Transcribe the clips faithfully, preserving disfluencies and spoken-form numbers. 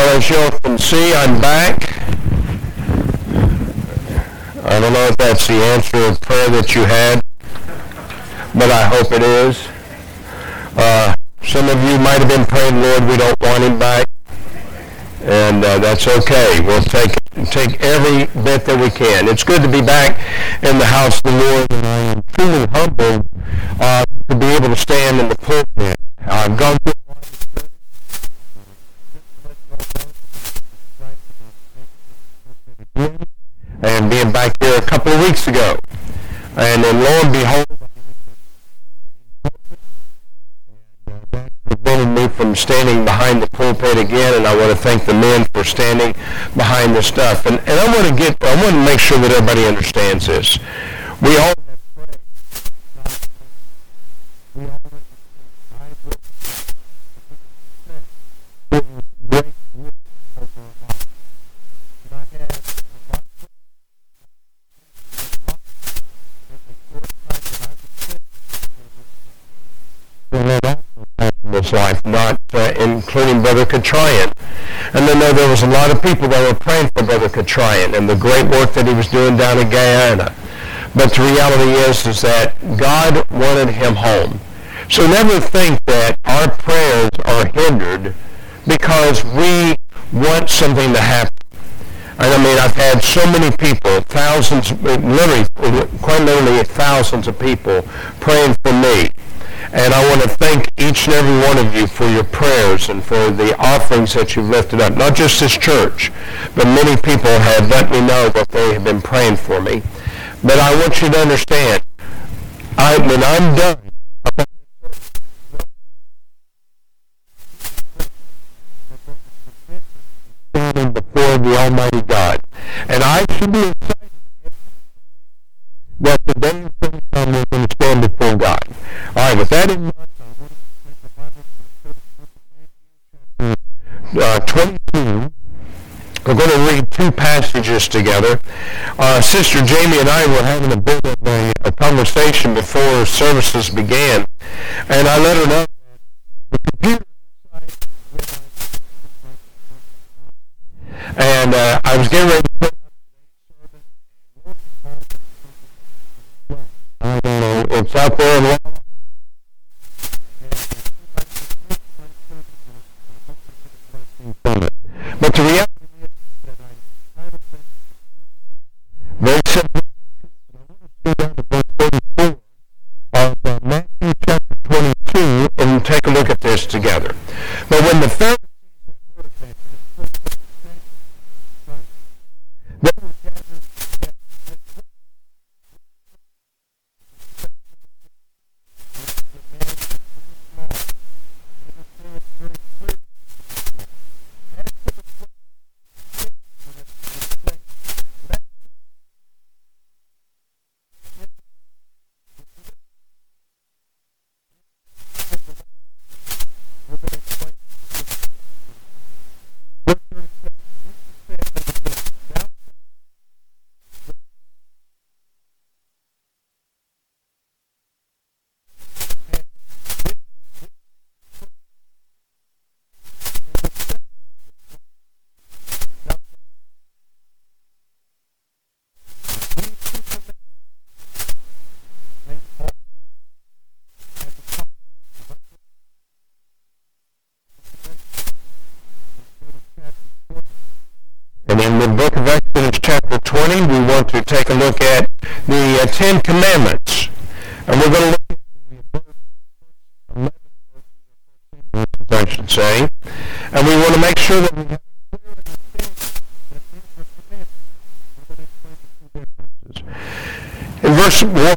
Well, as you can see, I'm back. I don't know if that's the answer of prayer that you had, but I hope it is. Uh, some of you might have been praying, Lord, we don't want him back, and uh, that's okay. We'll take take every bit that we can. It's good to be back in the house of the Lord, and I am truly humbled uh, to be able to stand in the pulpit. I've gone through a lot of studies. And being back here a couple of weeks ago. And then lo and behold, that prevented me from standing behind the pulpit again, and I want to thank the men for standing behind the stuff. And, and I want to get, I want to make sure that everybody understands this. We all have prayed. We all have great over our lives. And I have this life, not uh, including Brother Katryan. And I know there was a lot of people that were praying for Brother Katryan and the great work that he was doing down in Guyana. But the reality is, is that God wanted him home. So never think that our prayers are hindered because we want something to happen. And I mean, I've had so many people, thousands, literally, quite literally thousands of people praying for me. And I want to thank each and every one of you for your prayers and for the offerings that you've lifted up. Not just this church, but many people have let me know that they have been praying for me. But I want you to understand, I, when I'm done, standing before the Almighty God. And I should be excited that the day is going to come we're going to stand before God. All right, with that in mind, uh, twenty-two, we're going to read two passages together. Uh, Sister Jamie and I were having a bit of a, a conversation before services began, and I let her know the computer and uh, I was getting ready to put I don't know, it's out there in but the reality is that I very simply, and I want to see down to verse thirty-four of uh, Matthew chapter twenty-two and take a look at this together. But when the Pharisees had heard that they were gathered together. In the book of Exodus chapter twenty, we want to take a look at the uh, Ten Commandments. And we're going to look at the eleven verses, I should say. And we want to make sure that we have a clear understanding that these are commandments. We're going to explain the two differences. In verse one,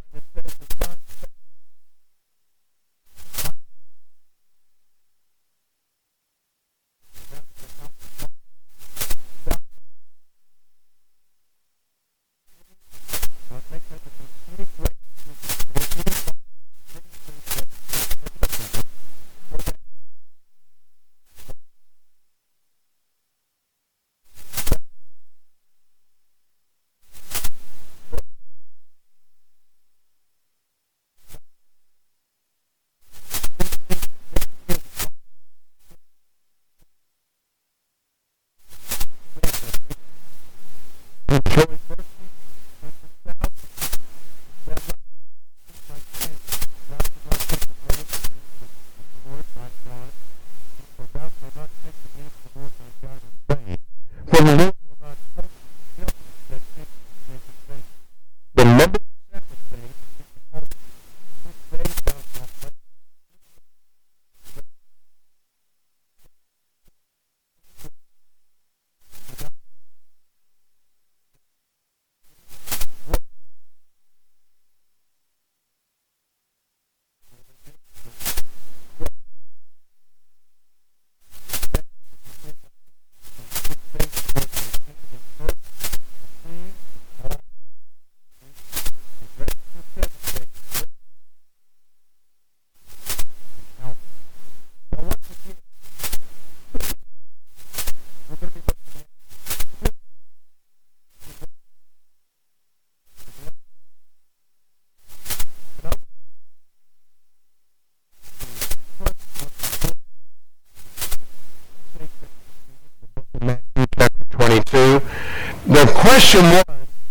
question was,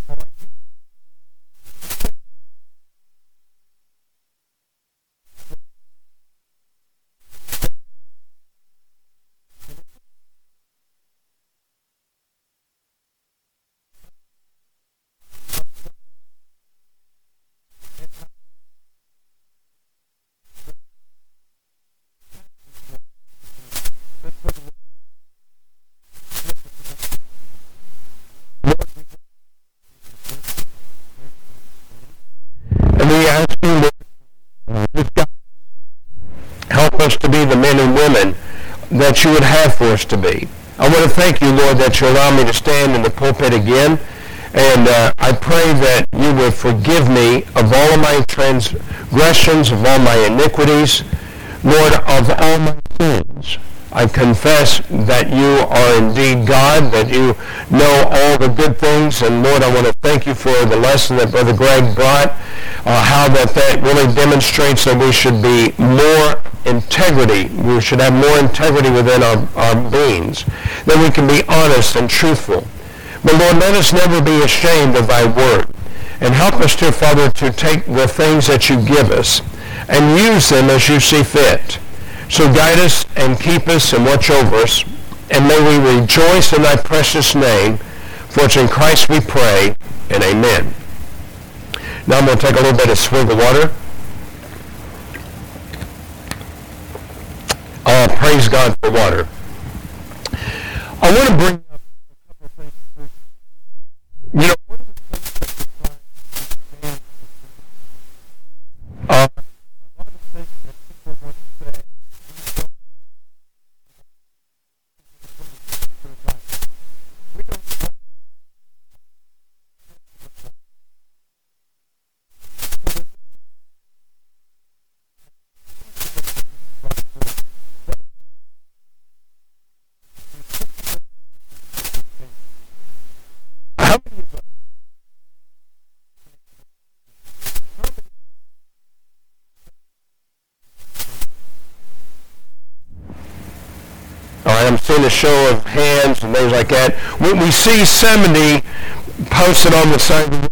and we ask you, Lord, just guide, help us to be the men and women that you would have for us to be. I want to thank you, Lord, that you allow me to stand in the pulpit again. And uh, I pray that you would forgive me of all of my transgressions, of all my iniquities, Lord, of all my sins. I confess that you are indeed God, that you know all the good things. And Lord, I want to thank you for the lesson that Brother Greg brought, uh, how that that really demonstrates that we should be more integrity. We should have more integrity within our, our beings, that we can be honest and truthful. But Lord, let us never be ashamed of thy word. And help us, dear Father, to take the things that you give us and use them as you see fit. So guide us and keep us and watch over us. And may we rejoice in thy precious name. For it's in Christ we pray, and amen. Now I'm going to take a little bit of swig of water. Uh, praise God for water. I want to bring up a couple of things. You know, one of the things that we're trying to understand, uh, a lot of things that people want to say, we don't how many of us All right, I'm seeing a show of hands and things like that. When we see seventy posted on the side of the road,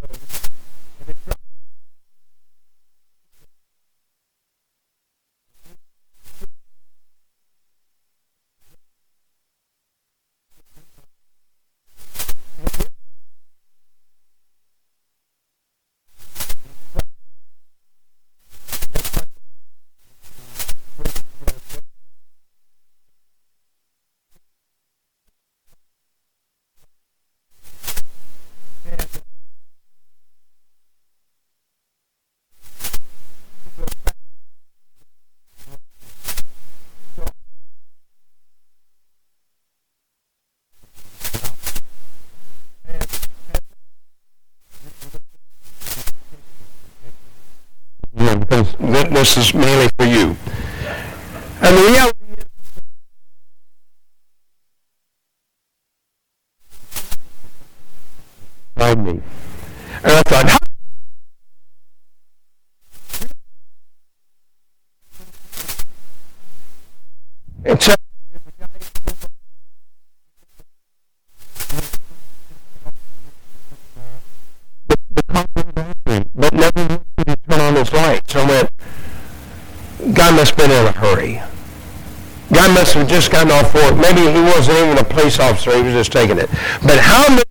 because this is mainly for you. And the reality is, find me. And I thought, how it's a, the, the constant battery, but never once did he turn on his lights. So I went, guy must have been in a hurry. Guy must have just gotten off work. Maybe he wasn't even a police officer, he was just taking it. But how many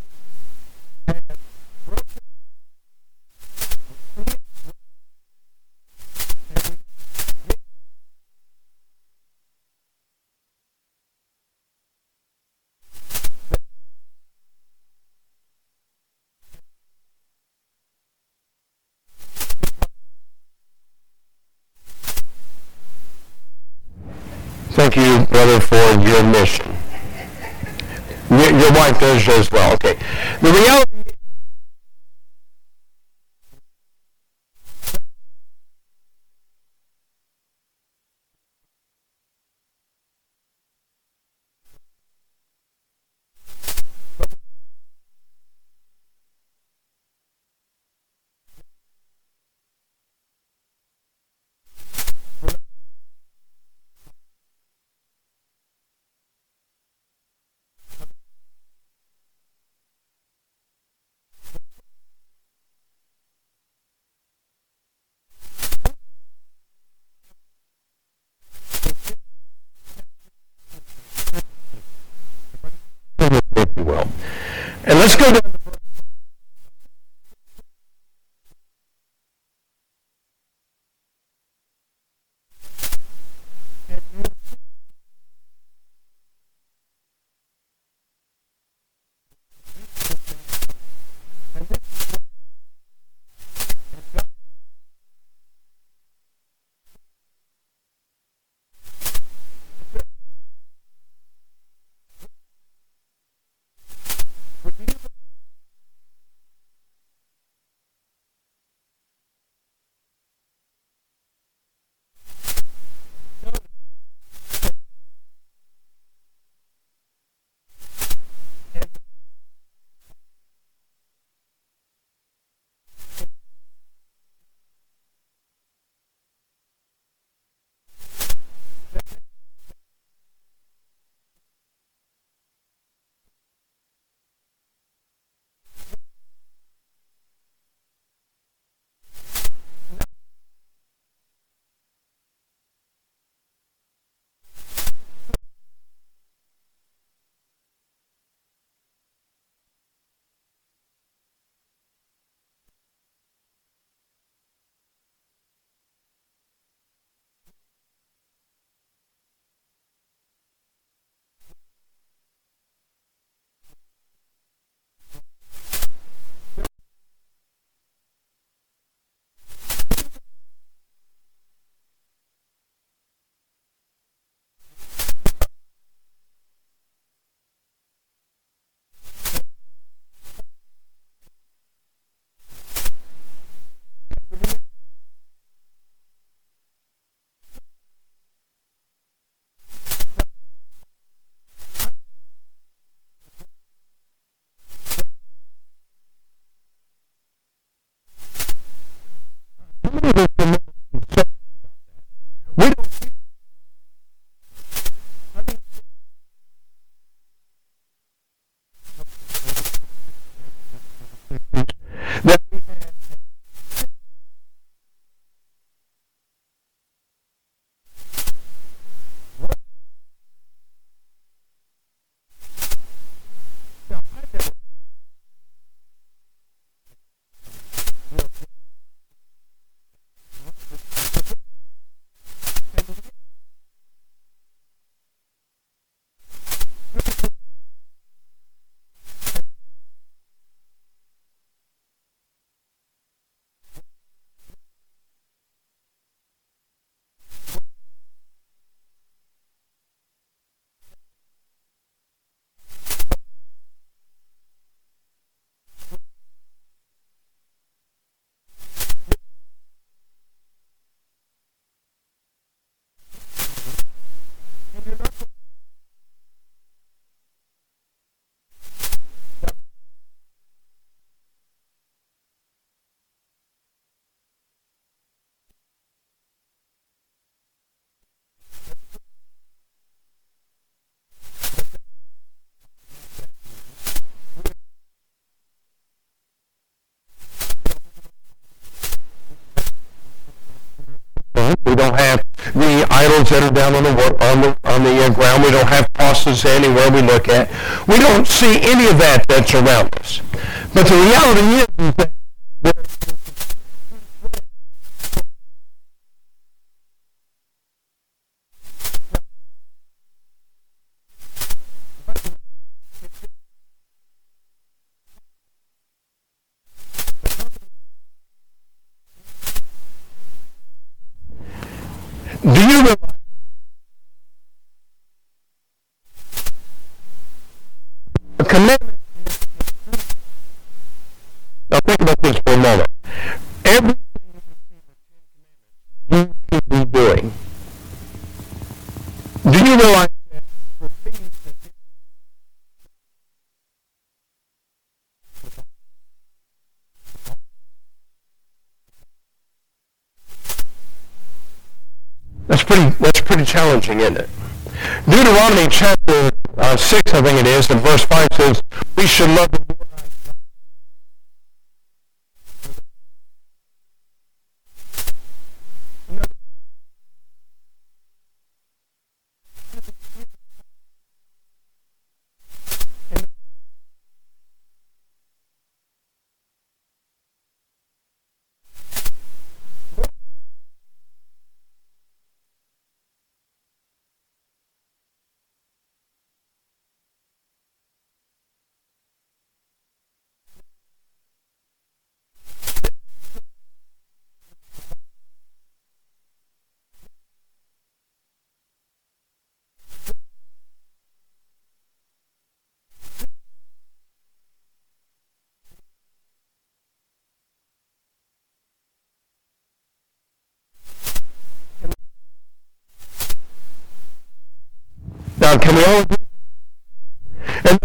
Thank you, brother, for your mission. Your, your wife does as well. Okay. The reality is, let's go down to we don't that we don't have the idols that are down on the on the on the uh, ground. We don't have crosses anywhere we look at. We don't see any of that that's around us. But the reality is, is that do you realize a commandment? Now think about this for a moment. Everything you should be doing. Do you realize that that's pretty that's pretty challenging, isn't it? Deuteronomy chapter uh, six, I think it is, and verse five says, "We should love the Lord." Now, can we all agree? And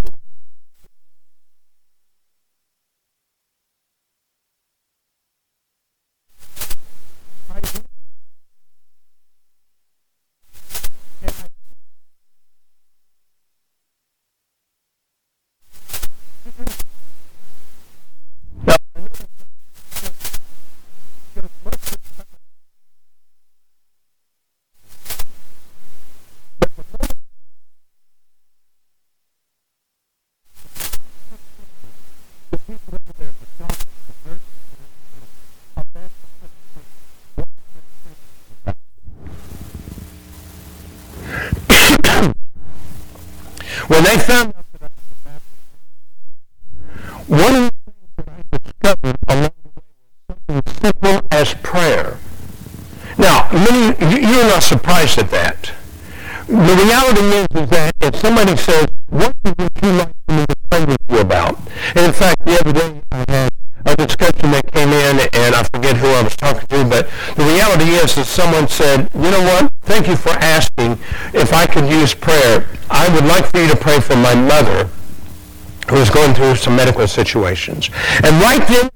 when they found out that I was a Baptist, one of the things that I discovered along the way was something simple as prayer. Now, many you're not surprised at that. The reality is, is that if somebody says, what would you like for me to pray with you about? And in fact, the other day I had a discussion that came in, and I forget who I was talking to, but the reality is that someone said, you know what, thank you for asking if I could use prayer. I would like for you to pray for my mother who is going through some medical situations. And right then,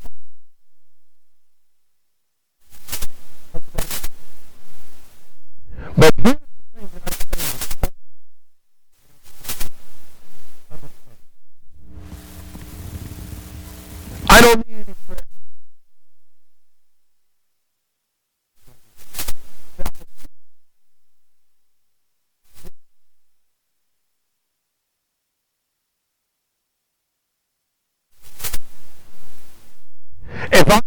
but here's the thing that I say, I don't need any prayer. If I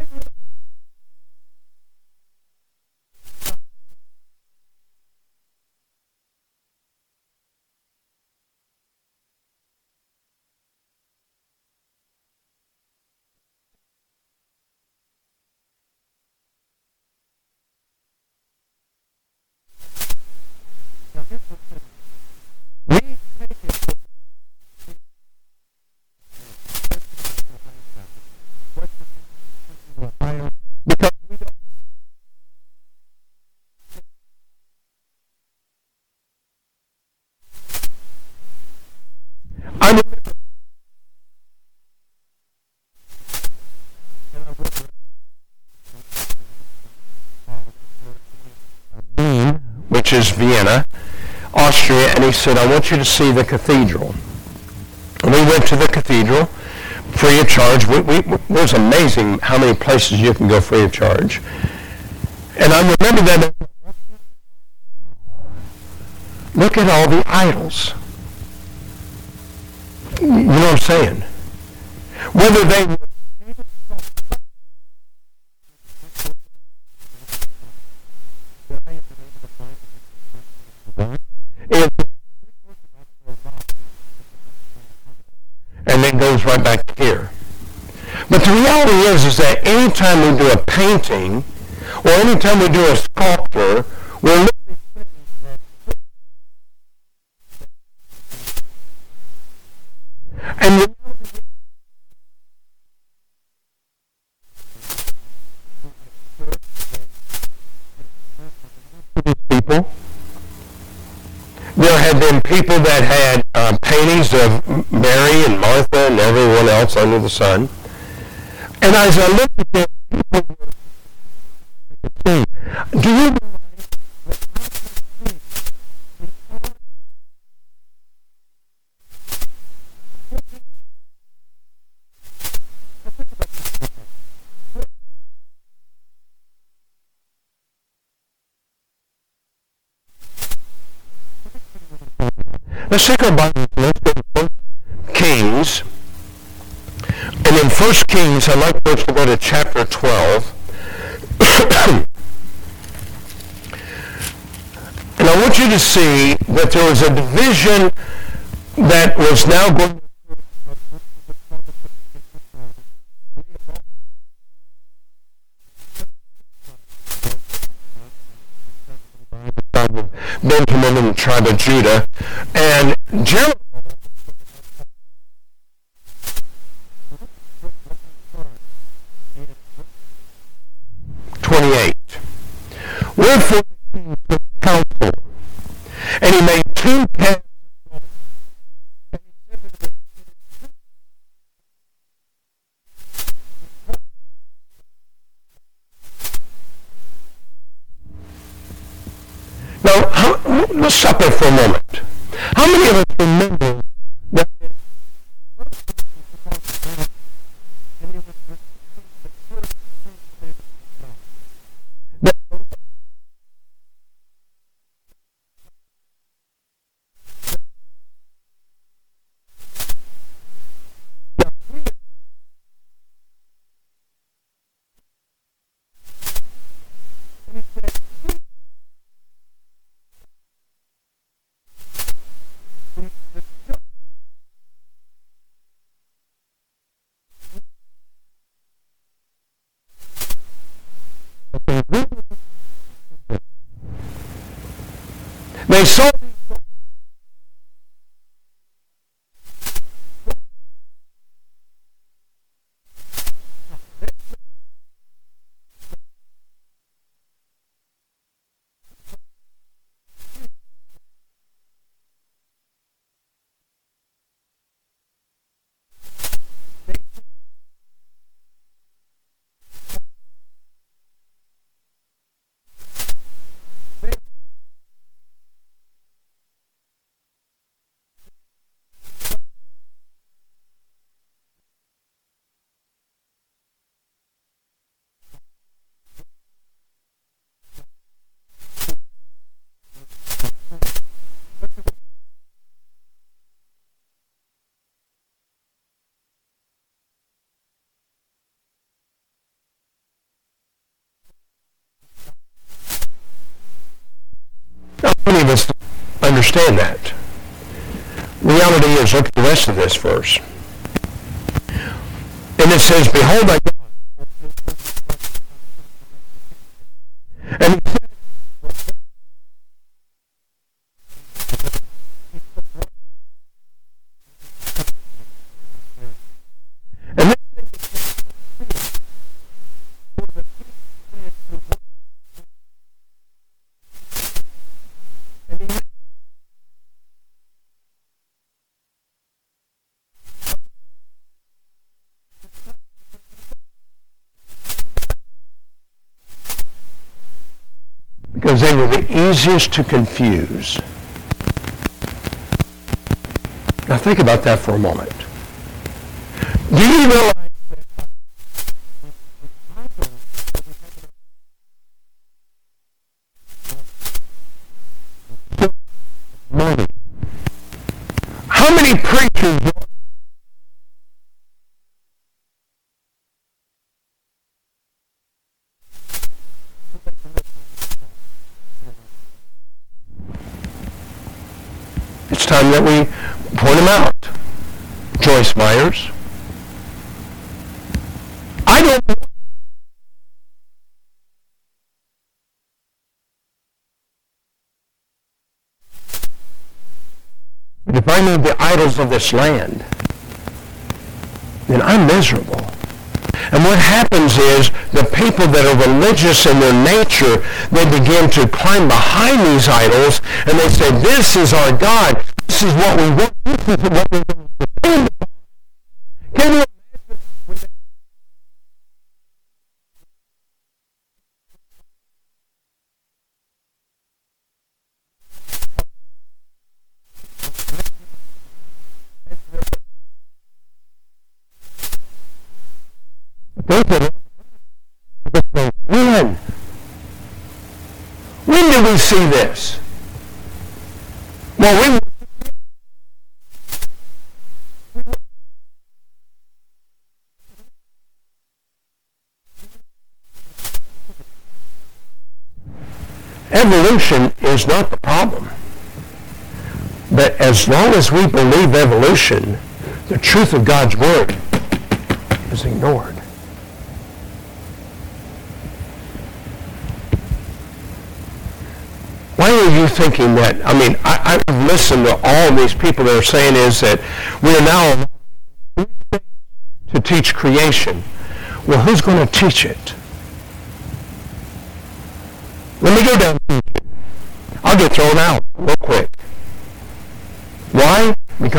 we take it because we don't. I remember, which is Vienna, Austria, and he said, I want you to see the cathedral. And we went to the cathedral free of charge. We, we, it was amazing how many places you can go free of charge. And I remember that. Look at all the idols. You know what I'm saying? Whether they were and then goes right back here. But the reality is, is that anytime we do a painting or anytime we do a sculpture, we're literally saying that. And the people, there have been people that had uh, paintings of Mary and Martha and everyone else under the sun. And as I looked at them, people were saying, do you realize that I can see let's take our Bibles and let's go to First Kings. And in First Kings, I'd like folks to go to chapter twelve. And I want you to see that there was a division that was now going to Benjamin and the tribe of Judah. And Jeremiah twenty-eight. Wherefore the king took counsel, and he made two two calves of gold. And he said to them, now, how, let's stop there for a moment. How many of us remember that they saw How many of us understand that? Reality is, look at the rest of this verse. And it says, behold, I God. And he said, and this thing because they were the easiest to confuse. Now think about that for a moment. Do you realize that money? How many preachers It's time that we point them out. Joyce Myers. I don't know. But if I know the idols of this land, then I'm miserable. And what happens is the people that are religious in their nature, they begin to climb behind these idols and they say, this is our God. This is what we want. This is what we're going to depend upon. Can you imagine when they When? When did we see this? Well, we Evolution is not the problem. But as long as we believe evolution, the truth of God's Word is ignored. Why are you thinking that? I mean, I, I've listened to all these people that are saying is that we are now to teach creation. Well, who's going to teach it? Let me go down. I'll get thrown out real quick.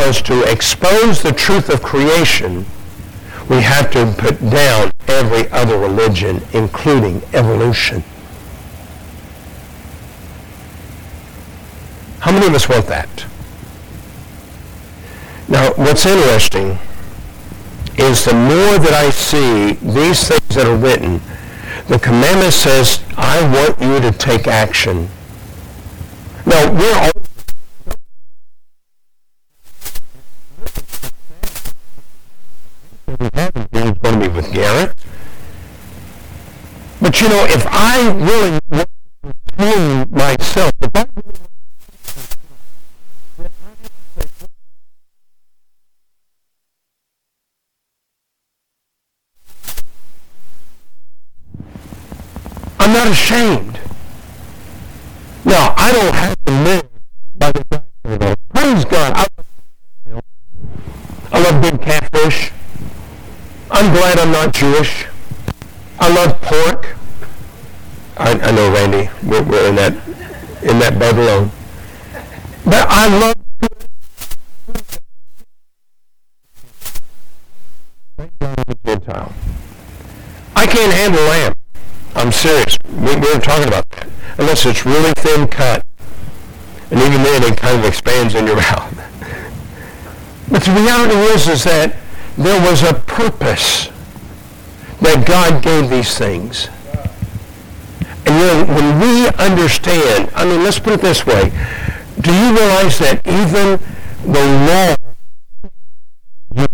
was to expose the truth of creation, we have to put down every other religion, including evolution. How many of us want that? Now, what's interesting is the more that I see these things that are written, the commandment says, I want you to take action. Now, we're all it's going to be with Garrett. But you know, if I really want to tame myself, if I really I'm not ashamed. Now, I don't have to live by the doctrine of those. Praise God. I love, I love big catfish. I'm glad I'm not Jewish. I love pork. I, I know, Randy, we're, we're in that in that boat alone. But I love Gentile. I can't handle lamb. I'm serious. We, we're talking about that. Unless it's really thin cut. And even then, it kind of expands in your mouth. But the reality is, is that there was a purpose that God gave these things. And you know, when we understand, I mean, let's put it this way. Do you realize that even the law you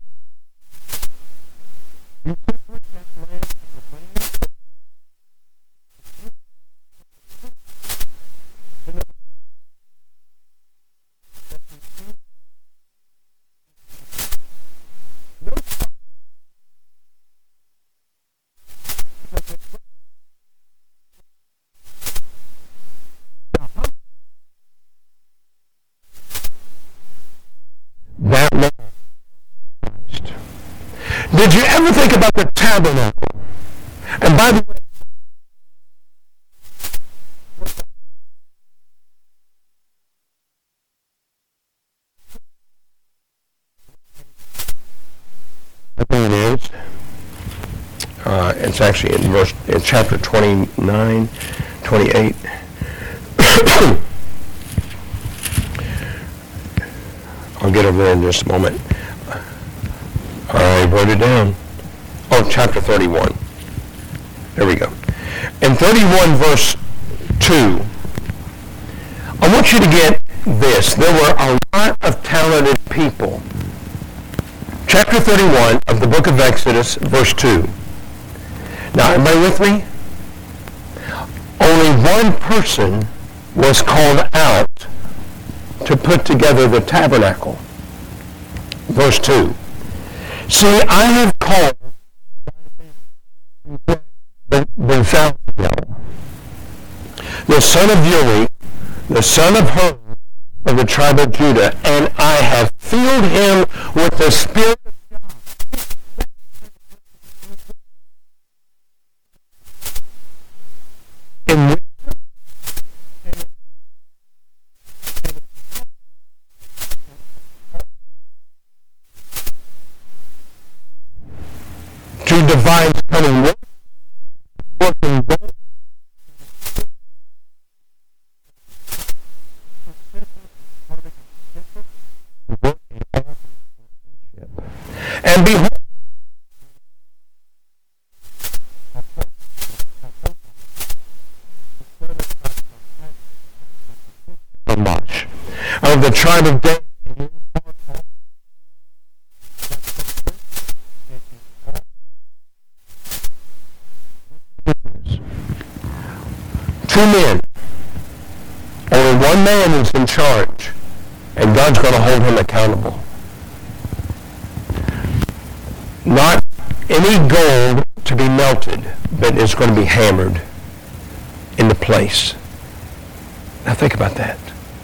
that law of Christ. Did you ever think about the tabernacle? And by the way, I think it is. Uh, it's actually in verse, in chapter twenty-nine, twenty-eight. I'll get over there in just a moment. I wrote it down. Oh, chapter thirty-one. There we go. In thirty-one, verse two, I want you to get this. There were a lot of talented people. Chapter thirty-one of the book of Exodus, verse two. Now, everybody with me? Only one person was called out to put together the tabernacle. Verse two. See, I have called Bezalel, the son of Uri, the son of Hur, of the tribe of Judah, and I have filled him with the Spirit of God. In wisdom to devise cunning work, working both and behold, of the tribe of David. Two men. Only one man is in charge, and God's going to hold him accountable. Not any gold to be melted, but it's going to be hammered into place. Now think about that.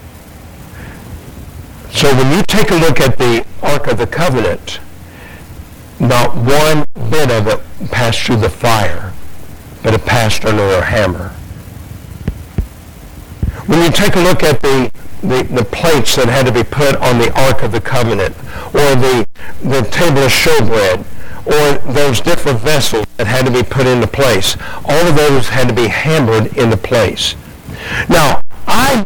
So when you take a look at the Ark of the Covenant, not one bit of it passed through the fire, but it passed under a hammer. When you take a look at the, the, the plates that had to be put on the Ark of the Covenant, or the, the table of showbread, or those different vessels that had to be put into place, all of those had to be hammered into place. Now, I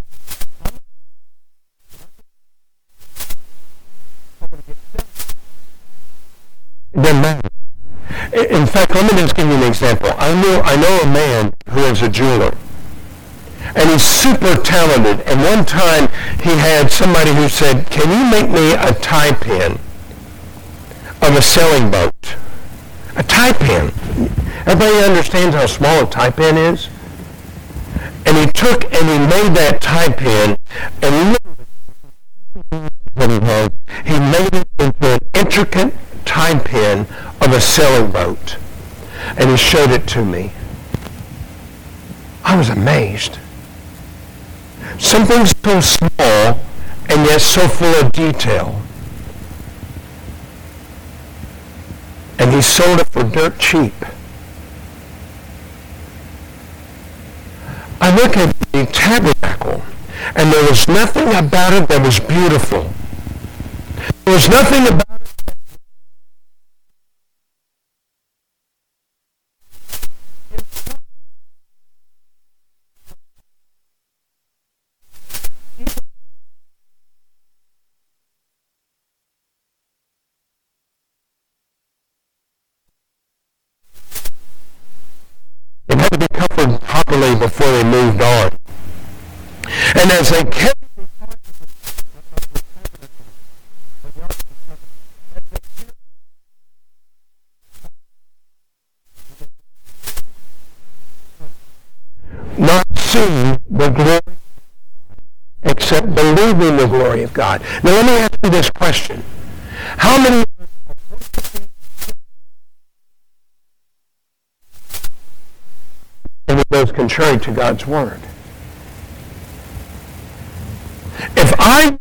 it doesn't matter. In fact, let me just give you an example. I know, I know a man who is a jeweler, and he's super talented. And one time he had somebody who said, "Can you make me a tie pin of a sailing boat?" A tie pin. Everybody understands how small a tie pin is? And he took and he made that tie pin, and literally he made it into an intricate tie pin of a sailing boat. And he showed it to me. I was amazed. Something so small and yet so full of detail. And he sold it for dirt cheap. I look at the tabernacle, and there was nothing about it that was beautiful. There was nothing about it properly before they moved on. And as they kept not seeing the glory except believing the glory of God. Now let me ask you this question. How many and it goes contrary to God's word? If I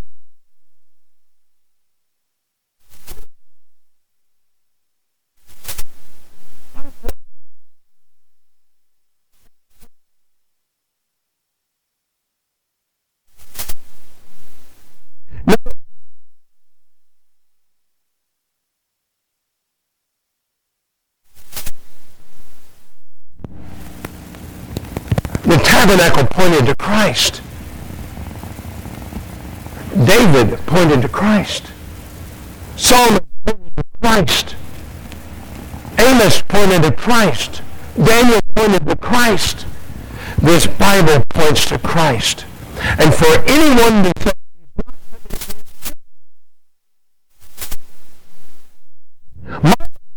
the tabernacle pointed to Christ. David pointed to Christ. Solomon pointed to Christ. Amos pointed to Christ. Daniel pointed to Christ. This Bible points to Christ. And for anyone to say, my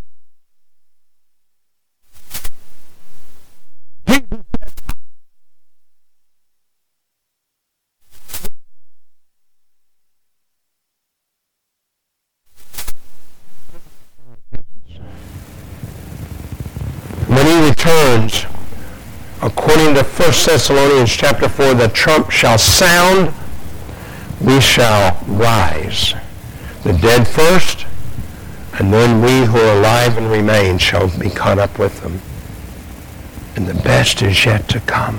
returns, according to First Thessalonians chapter four, the trump shall sound, we shall rise. The dead first, and then we who are alive and remain shall be caught up with them. And the best is yet to come.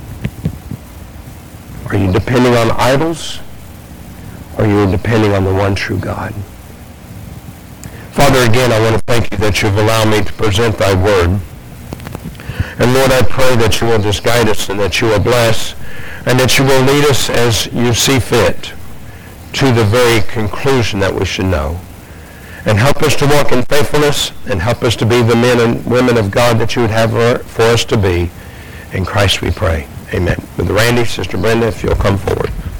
Are you depending on idols, or are you depending on the one true God? Father, again, I want to thank you that you've allowed me to present thy word. And Lord, I pray that you will just guide us and that you will bless and that you will lead us as you see fit to the very conclusion that we should know. And help us to walk in faithfulness and help us to be the men and women of God that you would have for us to be. In Christ we pray. Amen. With Randy, Sister Brenda, if you'll come forward.